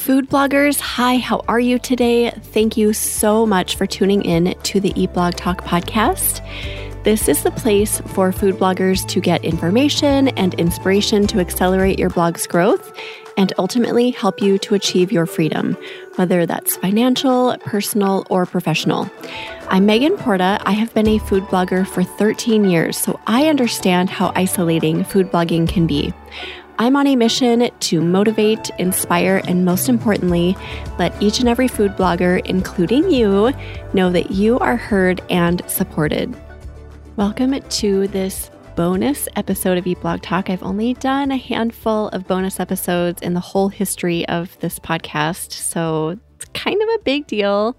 Food bloggers, hi, how are you today? Thank you so much for tuning in to the Eat Blog Talk podcast. This is the place for food bloggers to get information and inspiration to accelerate your blog's growth and ultimately help you to achieve your freedom, whether that's financial, personal, or professional. I'm Megan Porta. I have been a food blogger for 13 years, so I understand how isolating food blogging can be. I'm on a mission to motivate, inspire, and most importantly, let each and every food blogger, including you, know that you are heard and supported. Welcome to this bonus episode of Eat Blog Talk. I've only done a handful of bonus episodes in the whole history of this podcast, so it's kind of a big deal.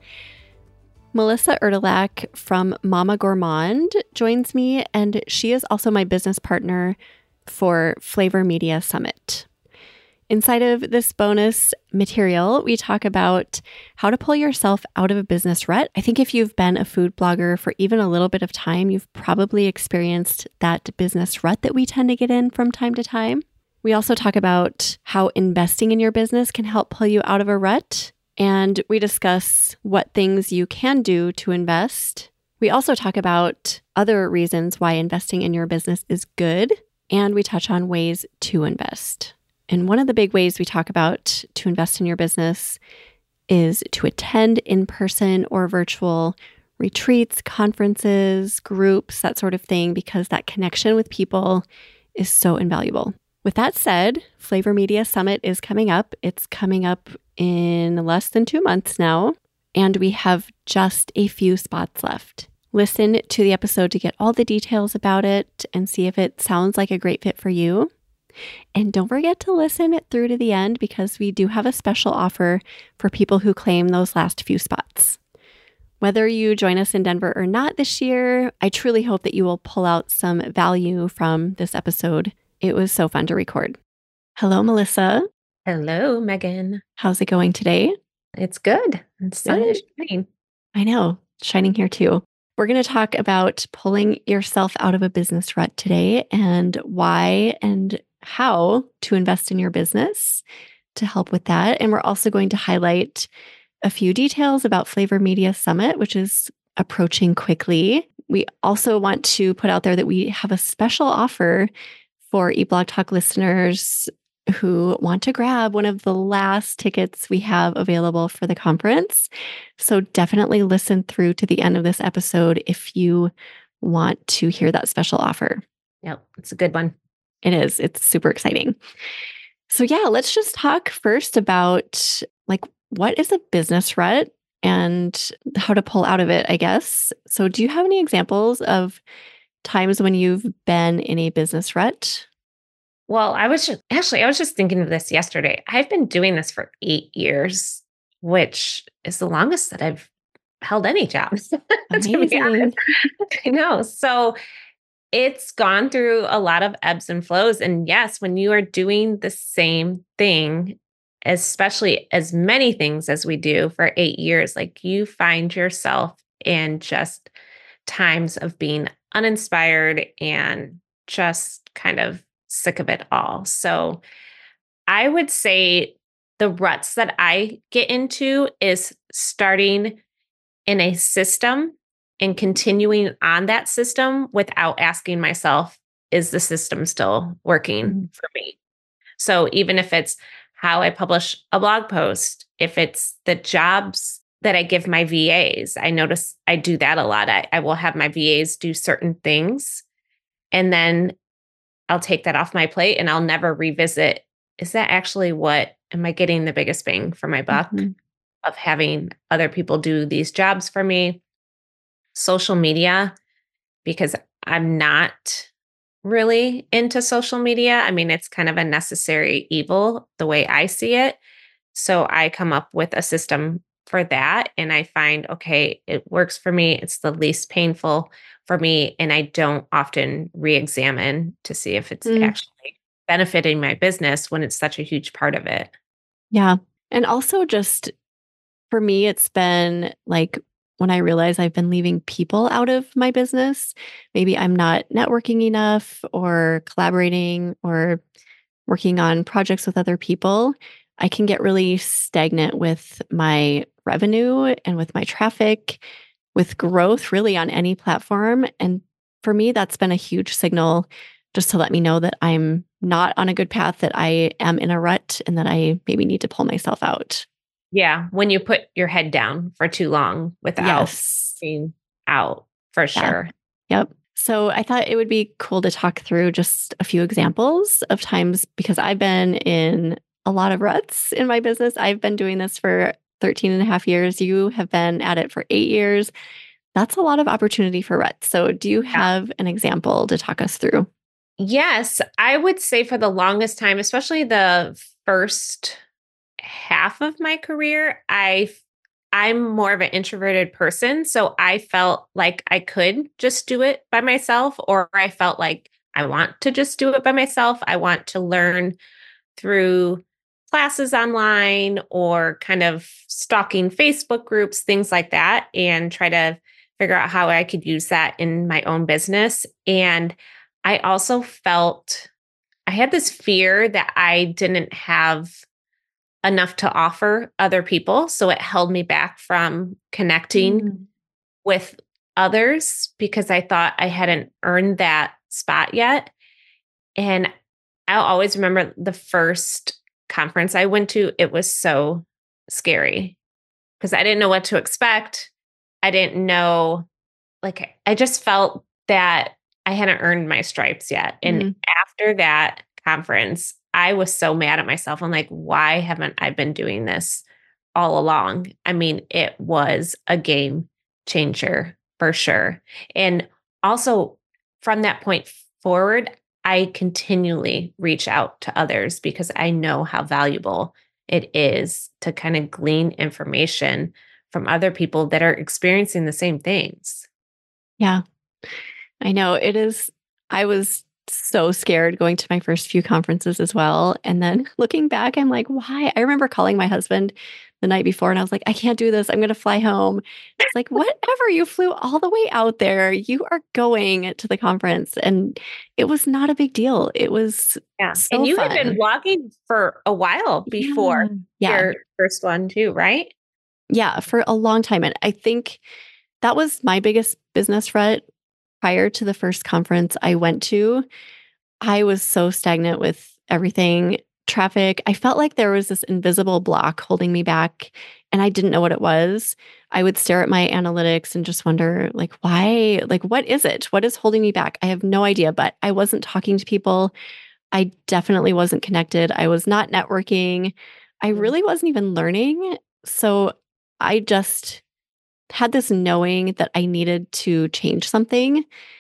Melissa Erdelak from Mama Gourmand joins me, and she is also my business partner for Flavor Media Summit. Inside of this bonus material, we talk about how to pull yourself out of a business rut. I think if you've been a food blogger for even a little bit of time, you've probably experienced that business rut that we tend to get in from time to time. We also talk about how investing in your business can help pull you out of a rut, and we discuss what things you can do to invest. We also talk about other reasons why investing in your business is good, and we touch on ways to invest. And one of the big ways we talk about to invest in your business is to attend in-person or virtual retreats, conferences, groups, that sort of thing, because that connection with people is so invaluable. With that said, Flavor Media Summit is coming up. It's coming up in less than 2 months now, and we have just a few spots left. Listen to the episode to get all the details about it and see if it sounds like a great fit for you. And don't forget to listen it through to the end because we do have a special offer for people who claim those last few spots. Whether you join us in Denver or not this year, I truly hope that you will pull out some value from this episode. It was so fun to record. Hello, Melissa. Hello, Megan. How's it going today? It's good. The sun is shining. I know, shining here too. We're going to talk about pulling yourself out of a business rut today and why and how to invest in your business to help with that. And we're also going to highlight a few details about Flavor Media Summit, which is approaching quickly. We also want to put out there that we have a special offer for Eat Blog Talk listeners who want to grab one of the last tickets we have available for the conference. So definitely listen through to the end of this episode if you want to hear that special offer. Yep, it's a good one. It is. It's super exciting. So yeah, let's just talk first about what is a business rut and how to pull out of it, I guess. So do you have any examples of times when you've been in a business rut? Well, I was just thinking of this yesterday. I've been doing this for 8 years, which is the longest that I've held any jobs. To be honest. I know. So it's gone through a lot of ebbs and flows. And yes, when you are doing the same thing, especially as many things as we do for 8 years, like you find yourself in just times of being uninspired and just kind of sick of it all. So I would say the ruts that I get into is starting in a system and continuing on that system without asking myself, is the system still working for me? So even if it's how I publish a blog post, if it's the jobs that I give my VAs, I notice I do that a lot. I will have my VAs do certain things, and then I'll take that off my plate and I'll never revisit. Is that actually am I getting the biggest bang for my buck of having other people do these jobs for me? Social media, because I'm not really into social media. I mean, it's kind of a necessary evil the way I see it. So I come up with a system for that. And I find, okay, it works for me. It's the least painful for me. And I don't often re-examine to see if it's actually benefiting my business when it's such a huge part of it. Yeah. And also just for me, it's been like when I realize I've been leaving people out of my business, maybe I'm not networking enough or collaborating or working on projects with other people, I can get really stagnant with my revenue and with my traffic, with growth really on any platform. And for me, that's been a huge signal just to let me know that I'm not on a good path, that I am in a rut, and that I maybe need to pull myself out. Yeah. When you put your head down for too long without Yes. being out, for Yeah. sure. Yep. So I thought it would be cool to talk through just a few examples of times, because I've been in a lot of ruts in my business. I've been doing this for 13 and a half years. You have been at it for 8 years. That's a lot of opportunity for ruts. So do you Yeah. have an example to talk us through? Yes. I would say for the longest time, especially the first half of my career, I'm more of an introverted person, so I felt like I could just do it by myself, or I felt like I want to just do it by myself. I want to learn through classes online or kind of stalking Facebook groups, things like that, and try to figure out how I could use that in my own business. And I also felt I had this fear that I didn't have enough to offer other people. So it held me back from connecting Mm. with others because I thought I hadn't earned that spot yet. And I'll always remember the first conference I went to, it was so scary because I didn't know what to expect. I didn't know, like, I just felt that I hadn't earned my stripes yet. And Mm. after that conference, I was so mad at myself. I'm like, why haven't I been doing this all along? I mean, it was a game changer for sure. And also from that point forward, I continually reach out to others because I know how valuable it is to kind of glean information from other people that are experiencing the same things. Yeah, I know it is. I was so scared going to my first few conferences as well. And then looking back, I'm like, why? I remember calling my husband the night before and I was like, I can't do this. I'm going to fly home. It's like, whatever. You flew all the way out there. You are going to the conference. And it was not a big deal. It was Yeah. And so you had been fun. walking for a while before Yeah. Yeah. your first one too, right? Yeah. For a long time. And I think that was my biggest business rut prior to the first conference I went to. I was so stagnant with everything. Traffic. I felt like there was this invisible block holding me back and I didn't know what it was. I would stare at my analytics and just wonder, like, why? Like, what is it? What is holding me back? I have no idea, but I wasn't talking to people. I definitely wasn't connected. I was not networking. I Mm. really wasn't even learning. So I just had this knowing that I needed to change something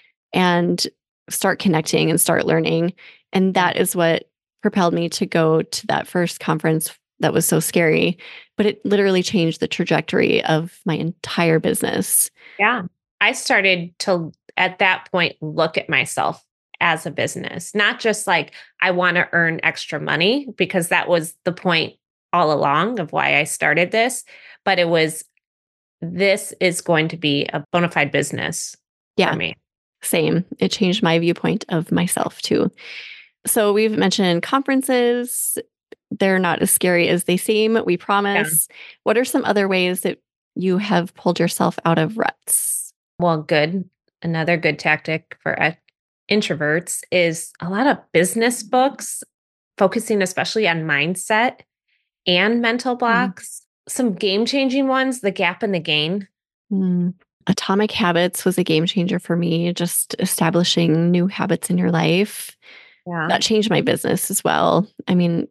and start connecting and start learning. And Yeah. that is what propelled me to go to that first conference that was so scary. But it literally changed the trajectory of my entire business. Yeah. I started to, at that point, look at myself as a business, not just like I want to earn extra money, because that was the point all along of why I started this. But it was, this is going to be a bona fide business for Yeah, me. same. It changed my viewpoint of myself too. So we've mentioned conferences. They're not as scary as they seem, we Yeah. promise. What are some other ways that you have pulled yourself out of ruts? Well, good. Another good tactic for introverts is a lot of business books, focusing especially on mindset and mental Mm. blocks. Some game changing ones, The Gap and the Gain. Mm. Atomic Habits was a game changer for me, just establishing new habits in your life. Yeah. That changed my business as well. I mean,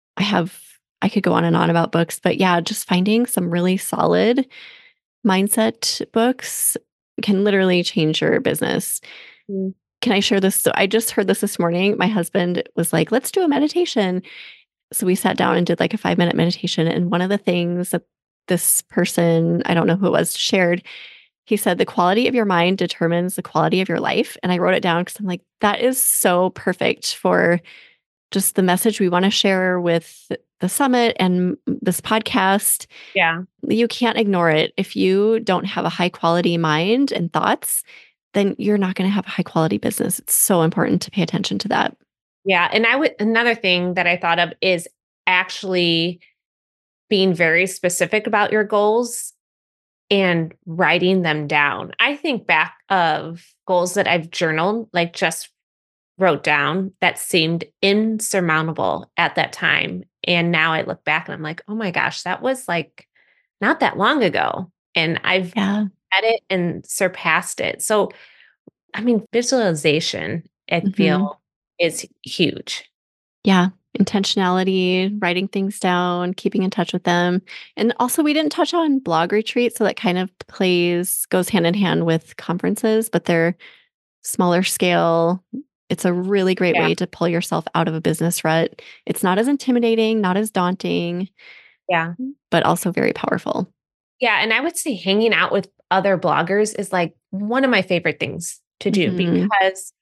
I could go on and on about books, but yeah, just finding some really solid mindset books can literally change your business. Mm. Can I share this? So I just heard this morning. My husband was like, let's do a meditation. So we sat down and did like a 5-minute meditation. And one of the things that this person, I don't know who it was, shared, he said, the quality of your mind determines the quality of your life. And I wrote it down because I'm like, that is so perfect for just the message we want to share with the summit and this podcast. Yeah. You can't ignore it. If you don't have a high quality mind and thoughts, then you're not going to have a high quality business. It's so important to pay attention to that. Yeah. And another thing that I thought of is actually being very specific about your goals and writing them down. I think back of goals that I've journaled, like just wrote down that seemed insurmountable at that time. And now I look back and I'm like, oh my gosh, that was like not that long ago. And I've Yeah. had it and surpassed it. So, I mean, visualization, I Hmm. feel, is huge. Yeah. Intentionality, writing things down, keeping in touch with them. And also, we didn't touch on blog retreats. So that kind of goes hand in hand with conferences, but they're smaller scale. It's a really great Yeah. way to pull yourself out of a business rut. It's not as intimidating, not as daunting, Yeah. but also very powerful. Yeah. And I would say hanging out with other bloggers is like one of my favorite things to do Hmm. because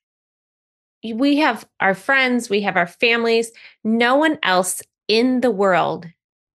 we have our friends, we have our families. No one else in the world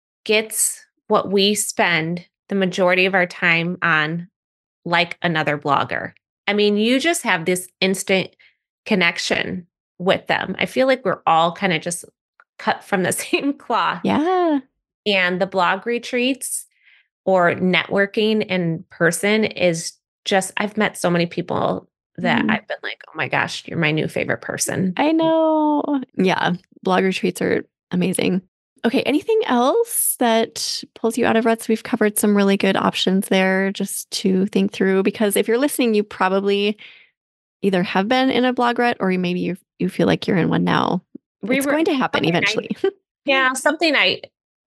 gets what we spend the majority of our time on like another blogger. I mean, you just have this instant connection with them. I feel like we're all kind of just cut from the same cloth. Yeah. And the blog retreats or networking in person is just, I've met so many people that Mhm. I've been like, oh my gosh, you're my new favorite person. I know. Yeah. Blog retreats are amazing. Okay. Anything else that pulls you out of ruts? We've covered some really good options there just to think through because if you're listening, you probably either have been in a blog rut or maybe you feel like you're in one now. We It's were going to happen something I eventually. Yeah, something I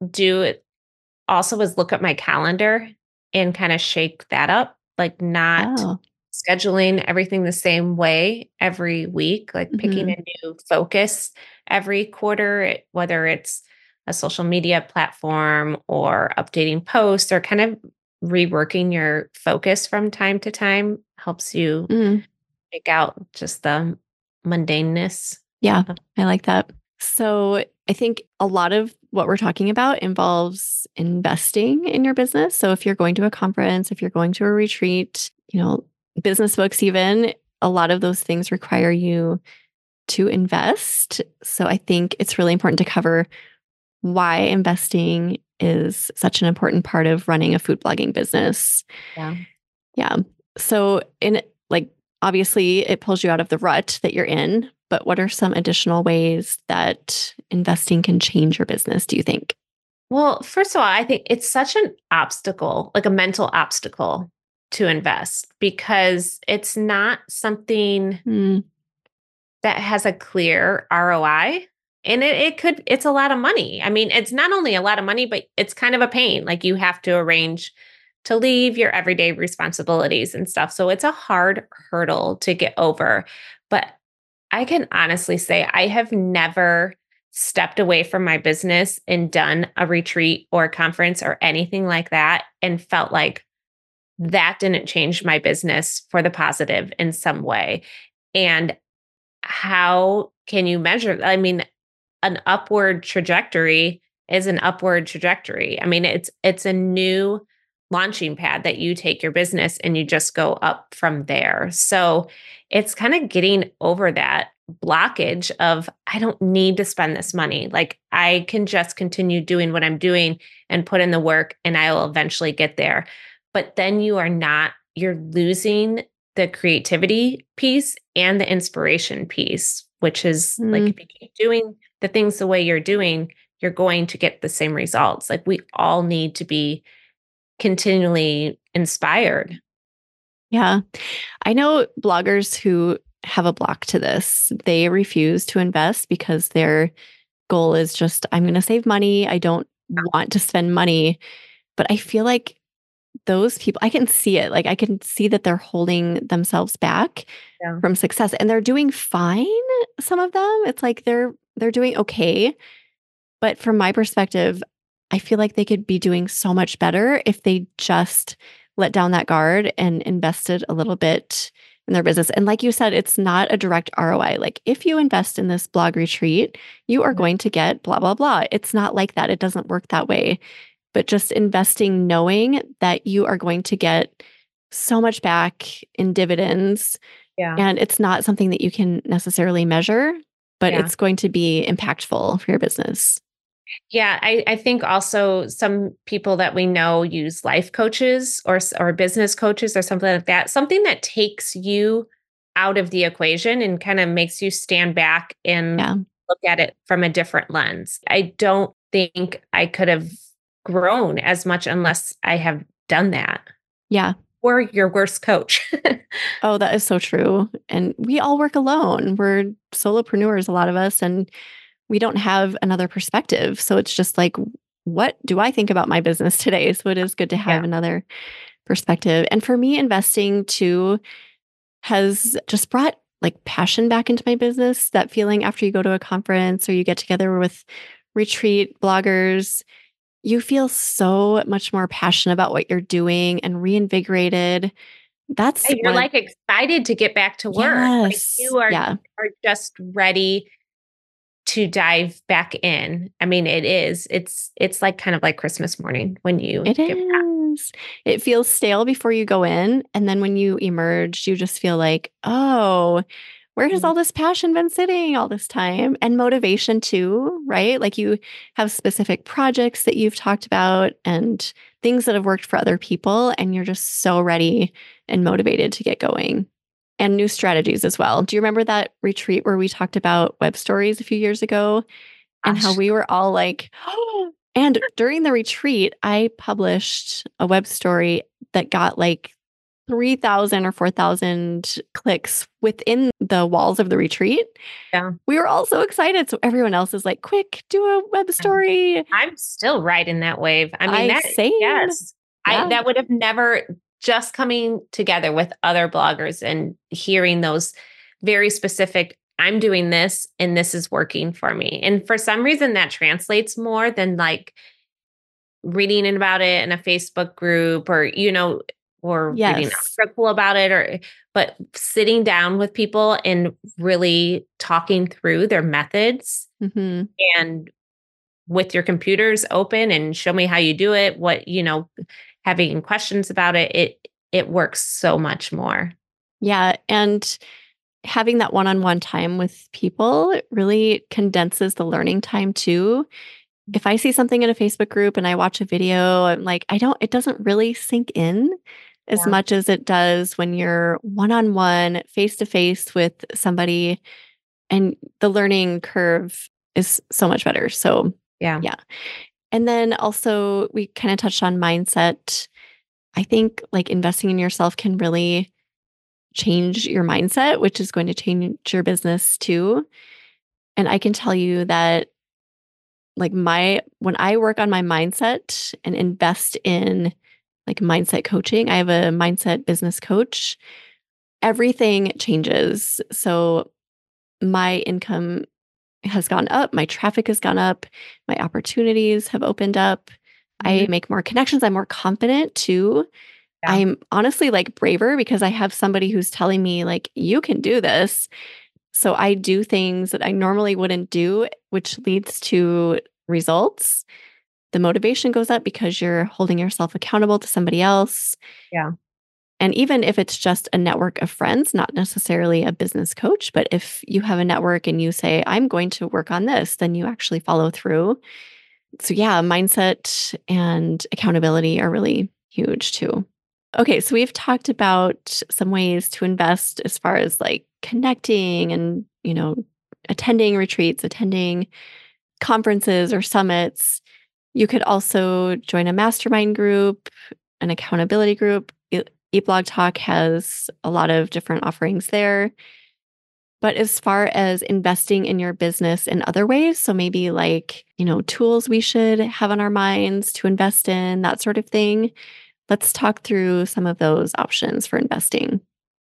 do also is look at my calendar and kind of shake that up, like not Oh. scheduling everything the same way every week, like picking Hmm. a new focus every quarter, whether it's a social media platform or updating posts or kind of reworking your focus from time to time helps you Mm. take out just the mundaneness. Yeah. I like that. So I think a lot of what we're talking about involves investing in your business. So if you're going to a conference, if you're going to a retreat, business books, even a lot of those things require you to invest. So I think it's really important to cover why investing is such an important part of running a food blogging business. Yeah. Yeah. So in like obviously it pulls you out of the rut that you're in, but what are some additional ways that investing can change your business, do you think? Well, first of all, I think it's such an obstacle, like a mental obstacle to invest because it's not something Mm, that has a clear ROI. And it's a lot of money. I mean, it's not only a lot of money, but it's kind of a pain. Like you have to arrange to leave your everyday responsibilities and stuff. So it's a hard hurdle to get over. But I can honestly say I have never stepped away from my business and done a retreat or a conference or anything like that and felt like that didn't change my business for the positive in some way. And how can you measure? I mean, an upward trajectory is an upward trajectory. I mean, it's a new launching pad that you take your business and you just go up from there. So it's kind of getting over that blockage of I don't need to spend this money. Like I can just continue doing what I'm doing and put in the work and I'll eventually get there. But then you're losing the creativity piece and the inspiration piece, which is like mm, if you keep doing the things the way you're doing, you're going to get the same results. Like we all need to be continually inspired. yeah. I know bloggers who have a block to this. They refuse to invest because their goal is just, I'm going to save money. I don't want to spend money. But I feel like those people, I can see it. Like I can see that they're holding themselves back Yeah. from success and they're doing fine. Some of them, it's like they're doing okay. But from my perspective, I feel like they could be doing so much better if they just let down that guard and invested a little bit in their business. And like you said, it's not a direct ROI. Like if you invest in this blog retreat, you are Mhm. going to get blah, blah, blah. It's not like that. It doesn't work that way. But just investing, knowing that you are going to get so much back in dividends. Yeah. And it's not something that you can necessarily measure, but Yeah. it's going to be impactful for your business. Yeah, I think also some people that we know use life coaches or business coaches or something like that. Something that takes you out of the equation and kind of makes you stand back and Yeah. look at it from a different lens. I don't think I could have grown as much unless I have done that. Yeah. Or your worst coach. Oh, that is so true. And we all work alone. We're solopreneurs, a lot of us, and we don't have another perspective. So it's just like, what do I think about my business today? So it is good to Yeah. have another perspective. And for me, investing too has just brought like passion back into my business. That feeling after you go to a conference or you get together with retreat bloggers, you feel so much more passionate about what you're doing and reinvigorated. That's And you're one of, like excited to get back to work. Like yes. you Yeah, are just ready to dive back in. I mean, it's like kind of like Christmas morning when you it get back. is. It feels stale before you go in. And then when you emerge, you just feel like, oh, where has Mhm. all this passion been sitting all this time? And motivation too, right? Like you have specific projects that you've talked about and things that have worked for other people. And you're just so ready and motivated to get going. And new strategies as well. Do you remember that retreat where we talked about web stories a few years ago and how Gosh. we were all like, oh, and during the retreat, I published a web story that got like 3,000 or 4,000 clicks within the walls of the retreat. Yeah. We were all so excited. So everyone else is like, quick, do a web story. I'm still riding that wave. I mean, I that, same. yes, Yeah. that would have never just coming together with other bloggers and hearing those very specific, I'm doing this and this is working for me. And for some reason, that translates more than like reading about it in a Facebook group or, or reading an Yes. article about it but sitting down with people and really talking through their methods Hmm. and with your computers open and show me how you do it, having questions about it, it works so much more. Yeah. And having that one on one time with people really condenses the learning time too. If I see something in a Facebook group and I watch a video, I'm like, it doesn't really sink in as Yeah. much as it does when you're one on one, face to face with somebody, and the learning curve is so much better. So, Yeah. yeah. And then also, we kind of touched on mindset. I think like investing in yourself can really change your mindset, which is going to change your business too. And I can tell you that like when I work on my mindset and invest in like mindset coaching, I have a mindset business coach, everything changes. So my income has gone up, my traffic has gone up, my opportunities have opened up. I Mhm. make more connections, I'm more confident too. Yeah. I'm honestly like braver because I have somebody who's telling me like you can do this. So I do things that I normally wouldn't do, which leads to results. The motivation goes up because you're holding yourself accountable to somebody else. Yeah. And even if it's just a network of friends, not necessarily a business coach, but if you have a network and you say, I'm going to work on this, then you actually follow through. So, yeah, mindset and accountability are really huge too. Okay, so we've talked about some ways to invest as far as like connecting and, attending retreats, attending conferences or summits. You could also join a mastermind group, an accountability group. Eat Blog Talk has a lot of different offerings there. But as far as investing in your business in other ways, so maybe like, tools we should have on our minds to invest in, that sort of thing, let's talk through some of those options for investing.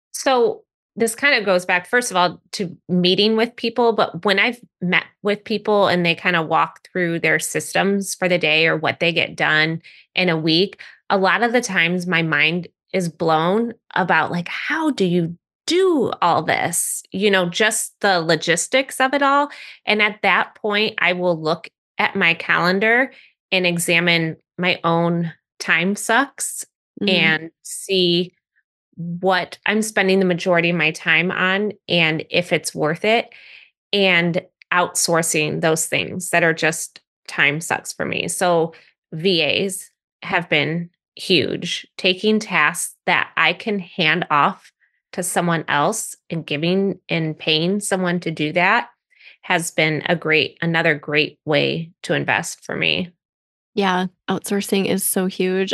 So this kind of goes back, first of all, to meeting with people. But when I've met with people and they kind of walk through their systems for the day or what they get done in a week, a lot of the times my mind is blown about like, how do you do all this? Just the logistics of it all. And at that point, I will look at my calendar and examine my own time sucks Mhm. and see what I'm spending the majority of my time on and if it's worth it, and outsourcing those things that are just time sucks for me. So VAs have been huge, taking tasks that I can hand off to someone else and giving and paying someone to do that has been another great way to invest for me. Yeah, outsourcing is so huge.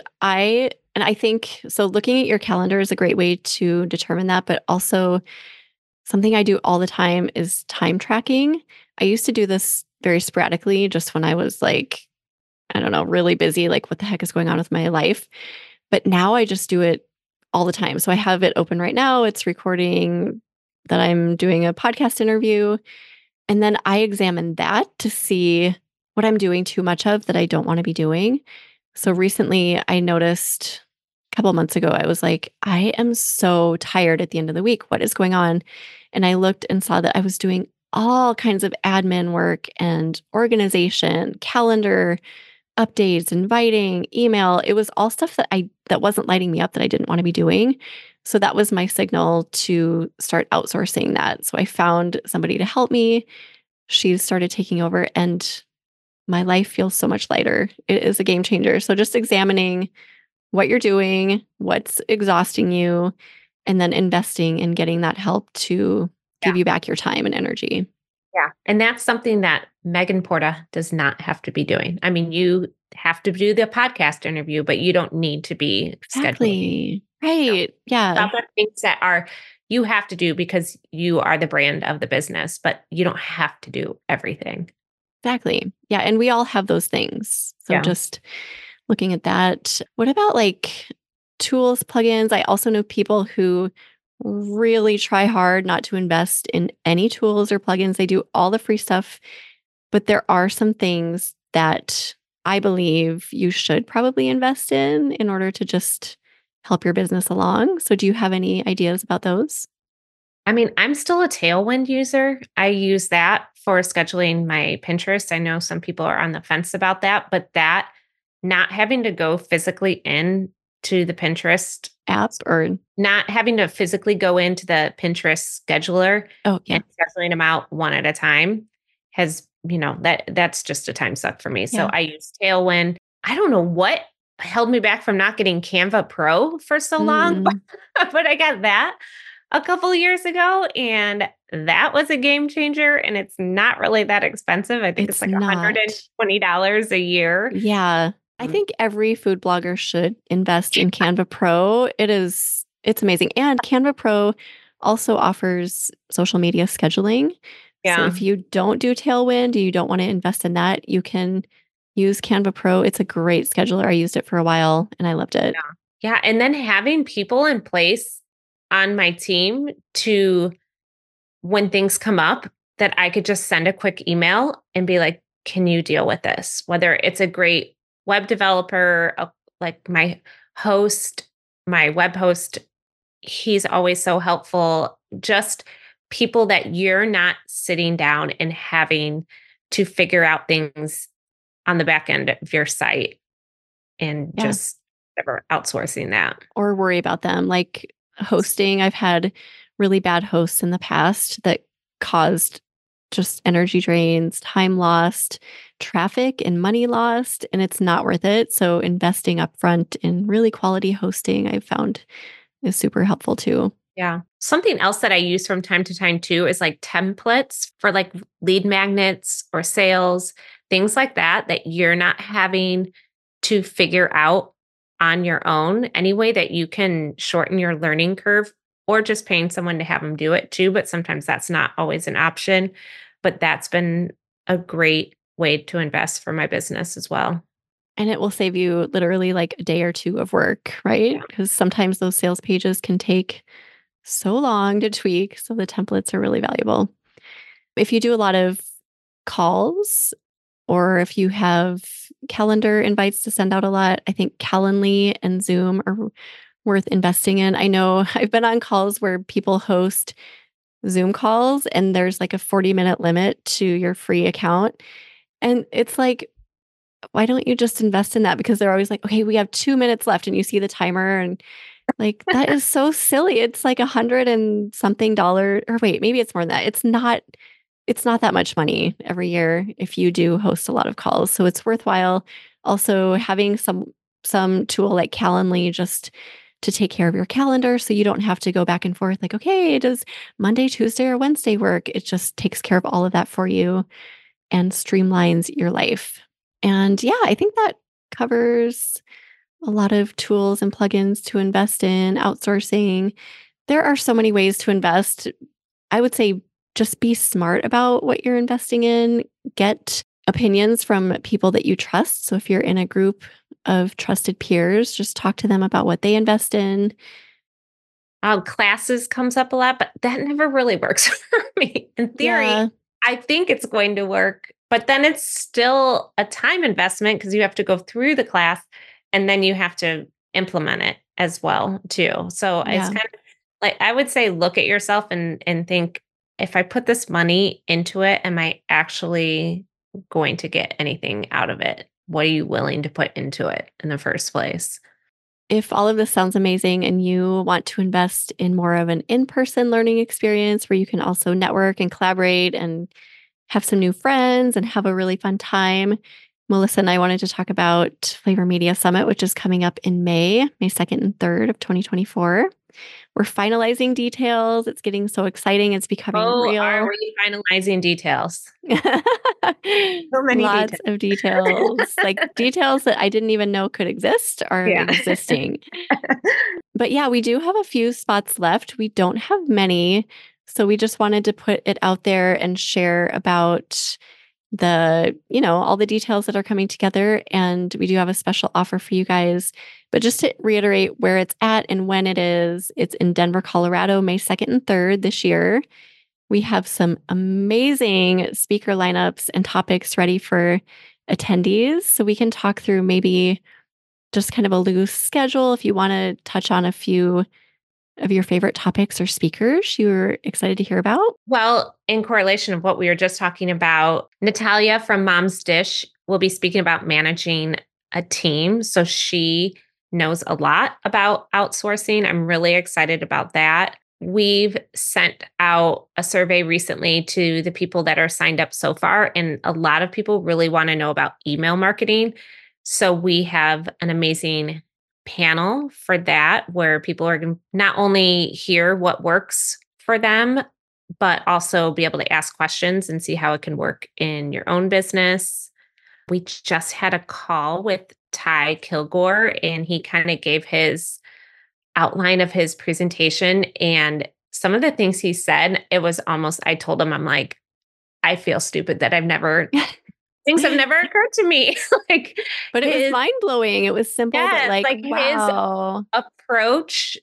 I think so looking at your calendar is a great way to determine that, but also something I do all the time is time tracking. I used to do this very sporadically just when I was like, I don't know, really busy, like what the heck is going on with my life? But now I just do it all the time. So I have it open right now. It's recording that I'm doing a podcast interview. And then I examine that to see what I'm doing too much of that I don't want to be doing. So recently I noticed a couple months ago, I was like, I am so tired at the end of the week. What is going on? And I looked and saw that I was doing all kinds of admin work and organization, calendar updates, inviting, email. It was all stuff that wasn't lighting me up that I didn't want to be doing. So that was my signal to start outsourcing that. So I found somebody to help me. She started taking over and my life feels so much lighter. It is a game changer. So just examining what you're doing, what's exhausting you, and then investing in getting that help to Yeah. give you back your time and energy. Yeah. And that's something that Megan Porta does not have to be doing. I mean, you have to do the podcast interview, but you don't need to be scheduling. Exactly. You know, Right. Yeah. other things that you have to do because you are the brand of the business, but you don't have to do everything. Exactly. Yeah. And we all have those things. So Yeah. just looking at that. What about like tools, plugins? I also know people who really try hard not to invest in any tools or plugins. They do all the free stuff, but there are some things that I believe you should probably invest in order to just help your business along. So do you have any ideas about those? I mean, I'm still a Tailwind user. I use that for scheduling my Pinterest. I know some people are on the fence about that, but that not having to go physically in to the Pinterest App or not having to physically go into the Pinterest scheduler oh yeah. and scheduling them out one at a time has, that's just a time suck for me. So Yeah. I use Tailwind. I don't know what held me back from not getting Canva Pro for so long, Mm, but I got that a couple of years ago and that was a game changer and it's not really that expensive. I think it's it's like not. $120 a year. Yeah. I think every food blogger should invest in Canva Pro. It's amazing. And Canva Pro also offers social media scheduling. So Yeah. if you don't do Tailwind, you don't want to invest in that, you can use Canva Pro. It's a great scheduler. I used it for a while and I loved it. Yeah. And then having people in place on my team to, when things come up, that I could just send a quick email and be like, can you deal with this? Whether it's a great web developer, like my web host, he's always so helpful. Just people that you're not sitting down and having to figure out things on the back end of your site and Yeah. just ever outsourcing that. Or worry about them. Like hosting, I've had really bad hosts in the past that caused just energy drains, time lost, traffic and money lost, and it's not worth it. So investing upfront in really quality hosting I've found is super helpful too. Yeah. Something else that I use from time to time too is like templates for like lead magnets or sales, things like that, that you're not having to figure out on your own. Any way that you can shorten your learning curve or just paying someone to have them do it too. But sometimes that's not always an option. But that's been a great way to invest for my business as well. And it will save you literally like a day or two of work, right? Yeah. Because sometimes those sales pages can take so long to tweak. So the templates are really valuable. If you do a lot of calls or if you have calendar invites to send out a lot, I think Calendly and Zoom are worth investing in. I know I've been on calls where people host Zoom calls and there's like a 40-minute limit to your free account. And it's like, why don't you just invest in that? Because they're always like, okay, we have 2 minutes left and you see the timer and like that is so silly. It's like $100 and something, or wait, maybe it's more than that. It's not it's not that much money every year if you do host a lot of calls. So it's worthwhile. Also having some tool like Calendly just to take care of your calendar so you don't have to go back and forth like, okay, does Monday, Tuesday, or Wednesday work? It just takes care of all of that for you and streamlines your life. And yeah, I think that covers a lot of tools and plugins to invest in, outsourcing. There are so many ways to invest. I would say just be smart about what you're investing in. Get opinions from people that you trust. So if you're in a group of trusted peers, just talk to them about what they invest in. Classes comes up a lot, but that never really works for me. In theory, Yeah. I think it's going to work, but then it's still a time investment because you have to go through the class and then you have to implement it as well too. So it's Yeah. kind of like I would say look at yourself and think, if I put this money into it, am I actually going to get anything out of it? What are you willing to put into it in the first place? If all of this sounds amazing and you want to invest in more of an in person learning experience where you can also network and collaborate and have some new friends and have a really fun time, Melissa and I wanted to talk about Flavor Media Summit, which is coming up in May 2nd and 3rd of 2024. We're finalizing details. It's getting so exciting. It's becoming Oh, are real. we finalizing details? So many Lots details. of details, like details that I didn't even know could exist are Yeah. existing. But yeah, we do have a few spots left. We don't have many. So we just wanted to put it out there and share about all the details that are coming together. And we do have a special offer for you guys. But just to reiterate where it's at and when it is, it's in Denver, Colorado, May 2nd and 3rd this year. We have some amazing speaker lineups and topics ready for attendees. So we can talk through maybe just kind of a loose schedule if you want to touch on a few of your favorite topics or speakers you're excited to hear about. Well, in correlation of what we were just talking about, Natalia from Mom's Dish will be speaking about managing a team. So she knows a lot about outsourcing. I'm really excited about that. We've sent out a survey recently to the people that are signed up so far, and a lot of people really want to know about email marketing. So we have an amazing panel for that where people are going to not only hear what works for them, but also be able to ask questions and see how it can work in your own business. We just had a call with Ty Kilgore, and he kind of gave his outline of his presentation. And some of the things he said, it was almost, I told him, I'm like, I feel stupid that things have never occurred to me. Like, But it was mind blowing. It was simple, but yes, like, like his wow. approach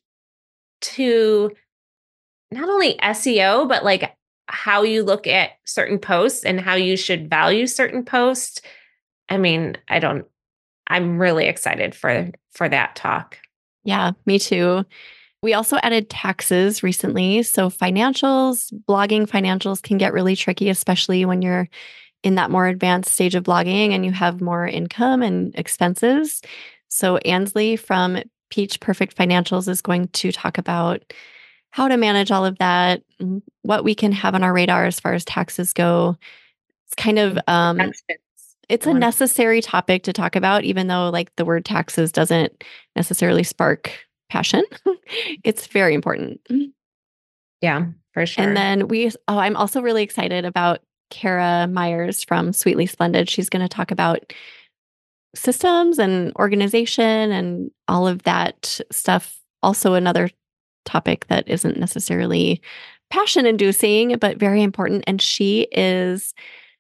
to not only SEO, but like how you look at certain posts and how you should value certain posts. I mean, I'm really excited for that talk. Yeah, me too. We also added taxes recently. So blogging financials can get really tricky, especially when you're in that more advanced stage of blogging and you have more income and expenses. So Ansley from Peach Perfect Financials is going to talk about how to manage all of that, what we can have on our radar as far as taxes go. It's kind of it's a necessary topic to talk about, even though like the word taxes doesn't necessarily spark passion. It's very important. Yeah, for sure. And then I'm also really excited about Kara Myers from Sweetly Splendid. She's going to talk about systems and organization and all of that stuff. Also, another topic that isn't necessarily passion inducing, but very important. And she is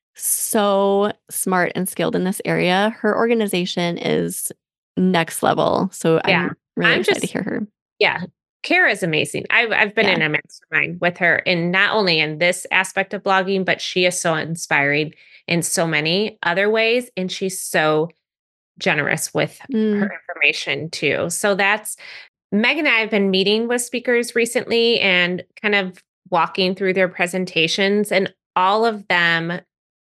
so smart and skilled in this area. Her organization is next level. So Yeah. I'm really excited to hear her. Yeah. Kara is amazing. I've been in a mastermind with her, and not only in this aspect of blogging, but she is so inspiring in so many other ways. And she's so generous with her information too. So Meg and I have been meeting with speakers recently and kind of walking through their presentations, and all of them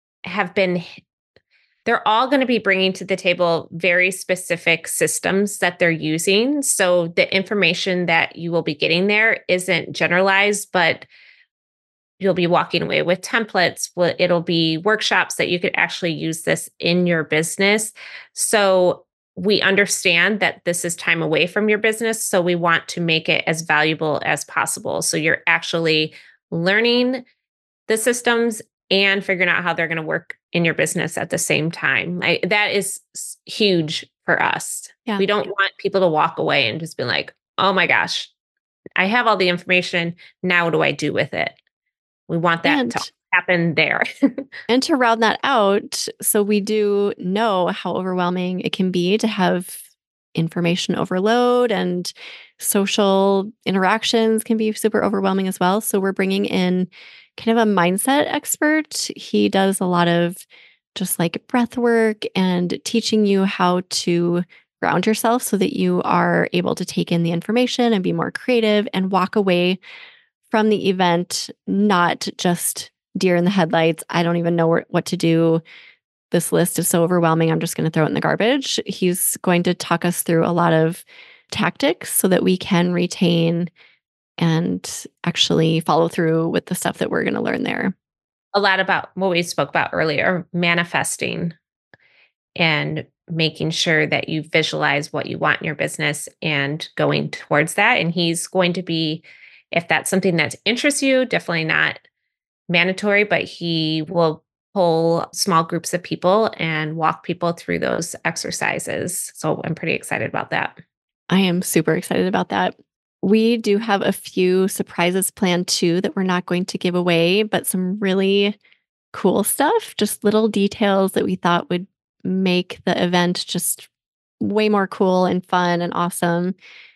they're all going to be bringing to the table very specific systems that they're using. So the information that you will be getting there isn't generalized, but you'll be walking away with templates. It'll be workshops that you could actually use this in your business. So we understand that this is time away from your business. So we want to make it as valuable as possible. So you're actually learning the systems and figuring out how they're going to work in your business at the same time. That is huge for us. Yeah. We don't want people to walk away and just be like, oh my gosh, I have all the information. Now what do I do with it? We want that to happen there. And to round that out, so we do know how overwhelming it can be to have information overload, and social interactions can be super overwhelming as well. So we're bringing in kind of a mindset expert. He does a lot of just like breath work and teaching you how to ground yourself so that you are able to take in the information and be more creative and walk away from the event, not just deer in the headlights. I don't even know what to do. This list is so overwhelming. I'm just going to throw it in the garbage. He's going to talk us through a lot of tactics so that we can retain and actually follow through with the stuff that we're going to learn there. A lot about what we spoke about earlier, manifesting and making sure that you visualize what you want in your business and going towards that. And he's going to be, if that's something that interests you, definitely not mandatory, but he will pull small groups of people and walk people through those exercises. So I'm pretty excited about that. I am super excited about that. We do have a few surprises planned too that we're not going to give away, but some really cool stuff, just little details that we thought would make the event just way more cool and fun and awesome.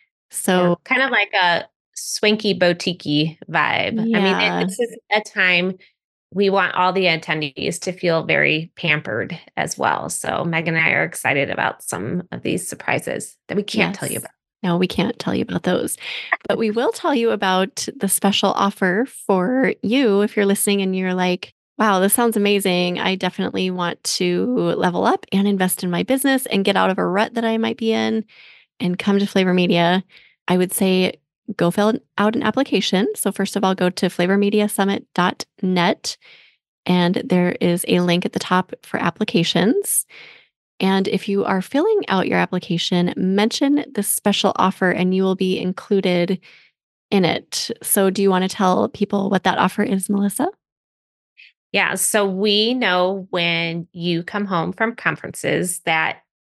So kind of like a swanky boutique-y vibe. Yeah. I mean, this is a time we want all the attendees to feel very pampered as well. So Megan and I are excited about some of these surprises that we can't tell you about. No, we can't tell you about those, but we will tell you about the special offer for you if you're listening and you're like, wow, this sounds amazing. I definitely want to level up and invest in my business and get out of a rut that I might be in and come to Flavor Media. I would say go fill out an application. So first of all, go to flavormediasummit.net and there is a link at the top for applications. And if you are filling out your application, mention the special offer and you will be included in it. So do you want to tell people what that offer is, Melissa? Yeah. So we know when you come home from conferences that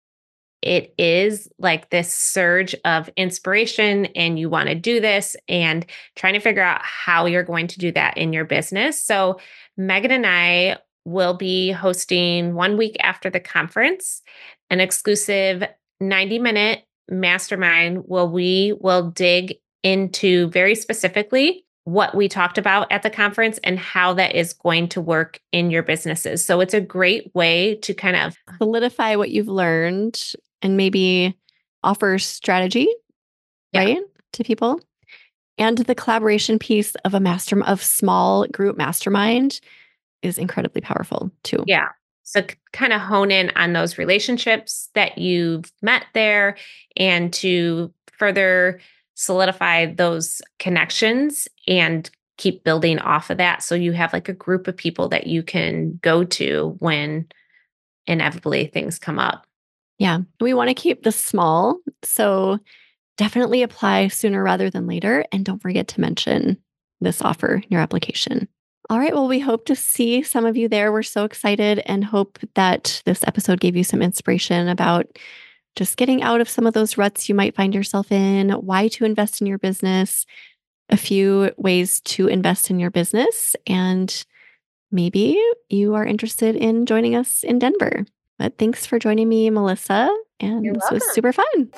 it is like this surge of inspiration and you want to do this and trying to figure out how you're going to do that in your business. So Megan and I will be hosting 1 week after the conference, an exclusive 90-minute mastermind where we will dig into very specifically what we talked about at the conference and how that is going to work in your businesses. So it's a great way to kind of solidify what you've learned and maybe offer strategy, right, to people. And the collaboration piece of of small group mastermind is incredibly powerful too. Yeah. So kind of hone in on those relationships that you've met there and to further solidify those connections and keep building off of that. So you have like a group of people that you can go to when inevitably things come up. Yeah. We want to keep this small. So definitely apply sooner rather than later. And don't forget to mention this offer in your application. All right. Well, we hope to see some of you there. We're so excited and hope that this episode gave you some inspiration about just getting out of some of those ruts you might find yourself in, why to invest in your business, a few ways to invest in your business, and maybe you are interested in joining us in Denver. But thanks for joining me, Melissa. And this was super fun.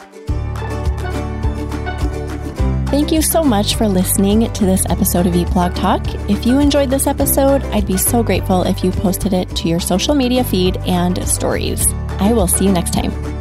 Thank you so much for listening to this episode of Eat Blog Talk. If you enjoyed this episode, I'd be so grateful if you posted it to your social media feed and stories. I will see you next time.